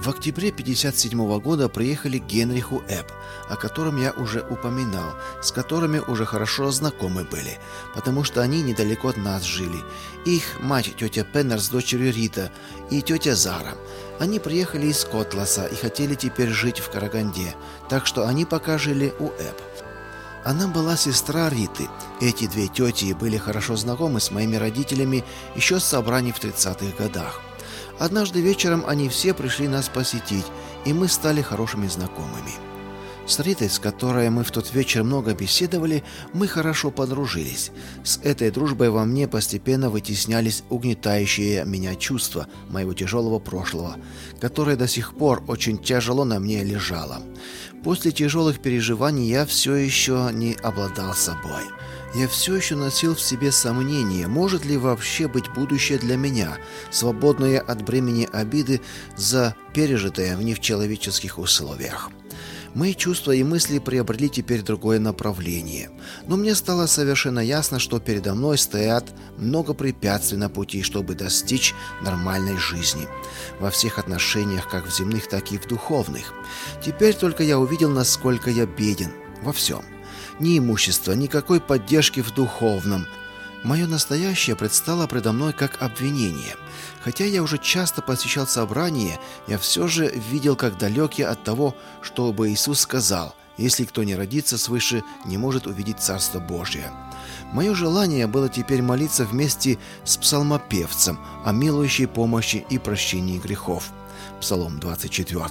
В октябре 1957 года приехали к Генриху Эбб, о котором я уже упоминал, с которыми уже хорошо знакомы были, потому что они недалеко от нас жили. Их мать, тетя Пеннер с дочерью Рита, и тетя Зара. Они приехали из Котласа и хотели теперь жить в Караганде, так что они пока жили у Эбб. Она была сестра Риты. Эти две тети были хорошо знакомы с моими родителями еще с собраний в 30-х годах. Однажды вечером они все пришли нас посетить, и мы стали хорошими знакомыми. С Ритой, с которой мы в тот вечер много беседовали, мы хорошо подружились. С этой дружбой во мне постепенно вытеснялись угнетающие меня чувства моего тяжелого прошлого, которое до сих пор очень тяжело на мне лежало. После тяжелых переживаний я все еще не обладал собой. Я все еще носил в себе сомнение, может ли вообще быть будущее для меня, свободное от бремени обиды за пережитое в нечеловеческих условиях. Мои чувства и мысли приобрели теперь другое направление. Но мне стало совершенно ясно, что передо мной стоят много препятствий на пути, чтобы достичь нормальной жизни. Во всех отношениях, как в земных, так и в духовных. Теперь только я увидел, насколько я беден во всем. Ни имущества, никакой поддержки в духовном. Мое настоящее предстало предо мной как обвинение. Хотя я уже часто посещал собрания, я все же видел, как далек я от того, чтобы Иисус сказал: «Если кто не родится свыше, не может увидеть Царство Божие». Мое желание было теперь молиться вместе с псалмопевцем о милующей помощи и прощении грехов. Псалом 24.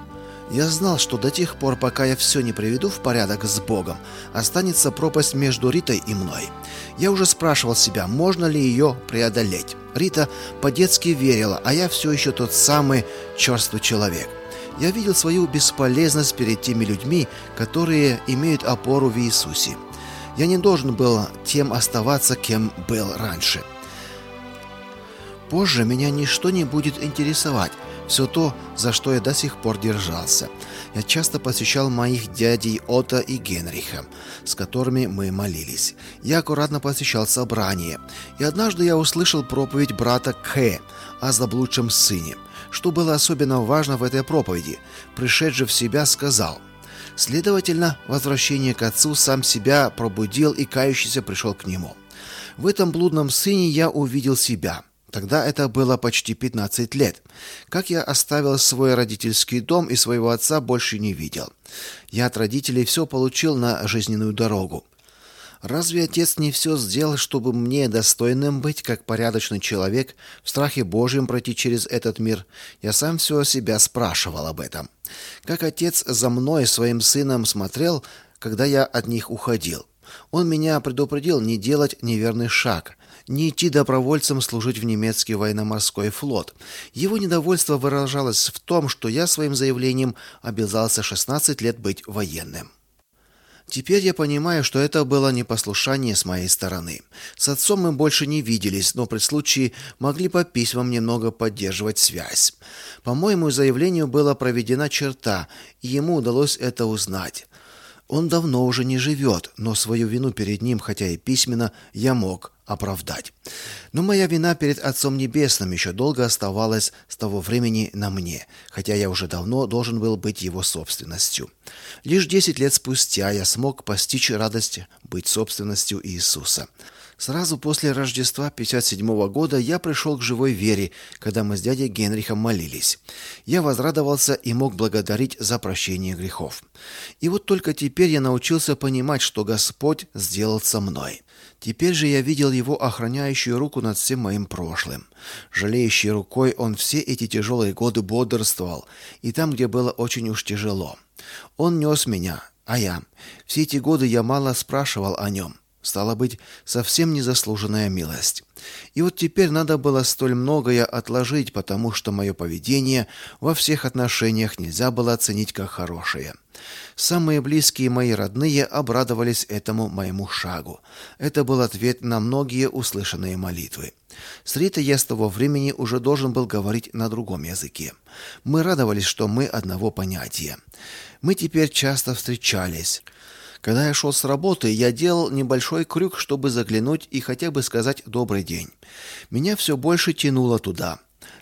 Я знал, что до тех пор, пока я все не приведу в порядок с Богом, останется пропасть между Ритой и мной. Я уже спрашивал себя, можно ли ее преодолеть. Рита по-детски верила, а я все еще тот самый черствый человек. Я видел свою бесполезность перед теми людьми, которые имеют опору в Иисусе. Я не должен был тем оставаться, кем был раньше. Позже меня ничто не будет интересовать. Все то, за что я до сих пор держался. Я часто посещал моих дядей Отто и Генриха, с которыми мы молились. Я аккуратно посещал собрания. И однажды я услышал проповедь брата К. о заблудшем сыне. Что было особенно важно в этой проповеди? Пришедший в себя сказал: следовательно, возвращение к отцу сам себя пробудил, и кающийся пришел к нему. В этом блудном сыне я увидел себя. Тогда это было почти 15 лет. Как я оставил свой родительский дом и своего отца больше не видел. Я от родителей все получил на жизненную дорогу. Разве отец не все сделал, чтобы мне достойным быть, как порядочный человек, в страхе Божьем пройти через этот мир? Я сам все себя спрашивал об этом. Как отец за мной, своим сыном, смотрел, когда я от них уходил. Он меня предупредил не делать неверный шаг, не идти добровольцем служить в немецкий военно-морской флот. Его недовольство выражалось в том, что я своим заявлением обязался 16 лет быть военным. Теперь я понимаю, что это было непослушание с моей стороны. С отцом мы больше не виделись, но при случае могли по письмам немного поддерживать связь. По моему заявлению была проведена черта, и ему удалось это узнать. Он давно уже не живет, но свою вину перед ним, хотя и письменно, я мог оправдать. Но моя вина перед Отцом Небесным еще долго оставалась с того времени на мне, хотя я уже давно должен был быть его собственностью. Лишь 10 лет спустя я смог постичь радость быть собственностью Иисуса. Сразу после Рождества 1957 года я пришел к живой вере, когда мы с дядей Генрихом молились. Я возрадовался и мог благодарить за прощение грехов. И вот только теперь я научился понимать, что Господь сделал со мной. Теперь же я видел его охраняющую руку над всем моим прошлым. Жалеющей рукой он все эти тяжелые годы бодрствовал, и там, где было очень уж тяжело. Он нес меня, а я. Все эти годы я мало спрашивал о нем. Стало быть, совсем незаслуженная милость. И вот теперь надо было столь многое отложить, потому что мое поведение во всех отношениях нельзя было оценить как хорошее. Самые близкие мои родные обрадовались этому моему шагу. Это был ответ на многие услышанные молитвы. С Ритой я с того времени уже должен был говорить на другом языке. Мы радовались, что мы одного понятия. Мы теперь часто встречались. Когда я шел с работы, я делал небольшой крюк, чтобы заглянуть и хотя бы сказать «добрый день». Меня все больше тянуло туда.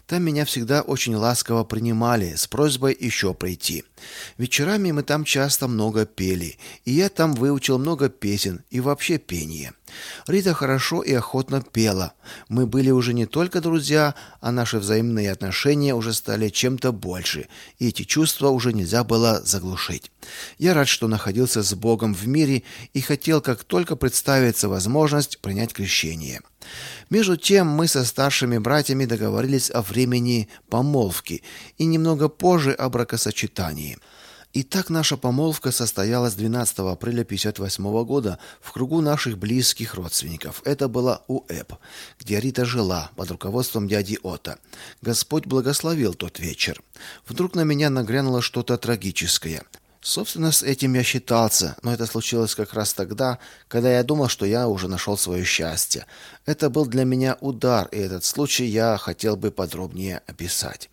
Там меня всегда очень ласково принимали с просьбой еще прийти. Вечерами мы там часто много пели, и я там выучил много песен и вообще пение. Рита хорошо и охотно пела. Мы были уже не только друзья, а наши взаимные отношения уже стали чем-то больше, и эти чувства уже нельзя было заглушить. Я рад, что находился с Богом в мире и хотел, как только представится возможность, принять крещение. Между тем мы со старшими братьями договорились о времени помолвки и немного позже о бракосочетании. Итак, наша помолвка состоялась 12 апреля 1958 года в кругу наших близких родственников. Это была Уэб, где Рита жила под руководством дяди Ота. Господь благословил тот вечер. Вдруг на меня нагрянуло что-то трагическое. Собственно, с этим я считался, но это случилось как раз тогда, когда я думал, что я уже нашел свое счастье. Это был для меня удар, и этот случай я хотел бы подробнее описать.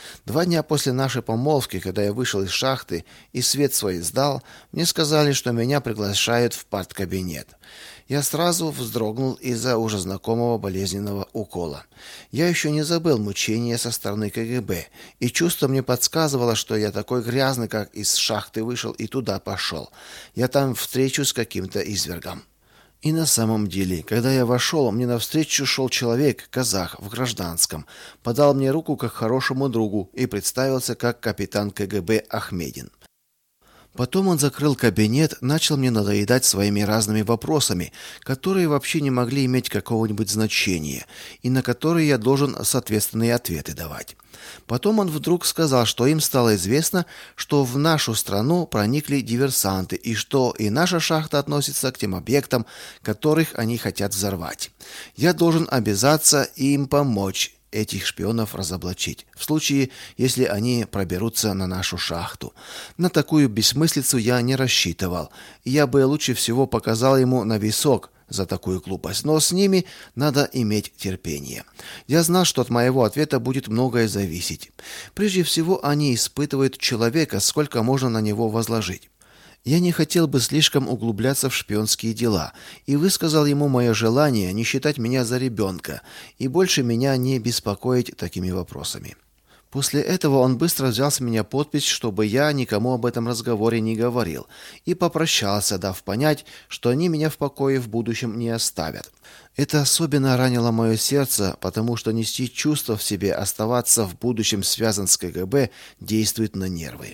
2 дня после нашей помолвки, когда я вышел из шахты и свет свой сдал, мне сказали, что меня приглашают в парткабинет. Я сразу вздрогнул из-за уже знакомого болезненного укола. Я еще не забыл мучения со стороны КГБ, и чувство мне подсказывало, что я такой грязный, как из шахты вышел и туда пошел. Я там встречусь с каким-то извергом. И на самом деле, когда я вошел, мне навстречу шел человек, казах, в гражданском, подал мне руку как хорошему другу и представился как капитан КГБ Ахмедин. Потом он закрыл кабинет, начал мне надоедать своими разными вопросами, которые вообще не могли иметь какого-нибудь значения, и на которые я должен соответственные ответы давать. Потом он вдруг сказал, что им стало известно, что в нашу страну проникли диверсанты, и что и наша шахта относится к тем объектам, которых они хотят взорвать. Я должен обязаться им помочь этих шпионов разоблачить, в случае, если они проберутся на нашу шахту. На такую бессмыслицу я не рассчитывал. Я бы лучше всего показал ему на висок за такую глупость, но с ними надо иметь терпение. Я знал, что от моего ответа будет многое зависеть. Прежде всего, они испытывают человека, сколько можно на него возложить. Я не хотел бы слишком углубляться в шпионские дела и высказал ему мое желание не считать меня за ребенка и больше меня не беспокоить такими вопросами. После этого он быстро взял с меня подпись, чтобы я никому об этом разговоре не говорил, и попрощался, дав понять, что они меня в покое в будущем не оставят. Это особенно ранило мое сердце, потому что нести чувство в себе, оставаться в будущем связан с КГБ, действует на нервы.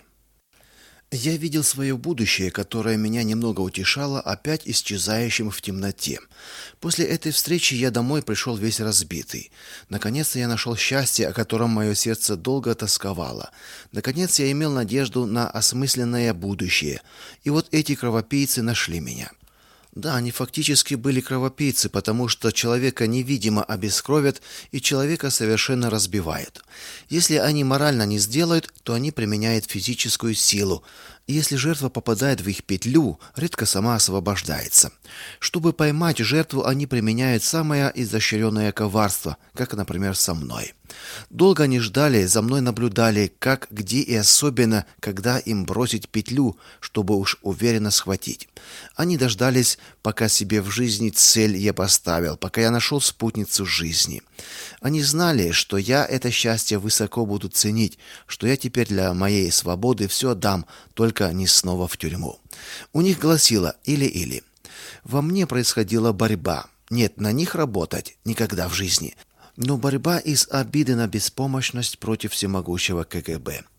Я видел свое будущее, которое меня немного утешало, опять исчезающим в темноте. После этой встречи я домой пришел весь разбитый. Наконец-то я нашел счастье, о котором мое сердце долго тосковало. Наконец я имел надежду на осмысленное будущее. И вот эти кровопийцы нашли меня. Да, они фактически были кровопийцы, потому что человека невидимо обескровят и человека совершенно разбивают. Если они морально не сделают, то они применяют физическую силу. И если жертва попадает в их петлю, редко сама освобождается. Чтобы поймать жертву, они применяют самое изощренное коварство, как, например, со мной. Долго они ждали, за мной наблюдали, как, где и особенно, когда им бросить петлю, чтобы уж уверенно схватить. Они дождались, пока себе в жизни цель я поставил, пока я нашел спутницу жизни. Они знали, что я это счастье высоко буду ценить, что я теперь для моей свободы все дам, только не снова в тюрьму. У них гласило или-или. Во мне происходила борьба. Нет, на них работать никогда в жизни. Но борьба из обиды на беспомощность против всемогущего КГБ.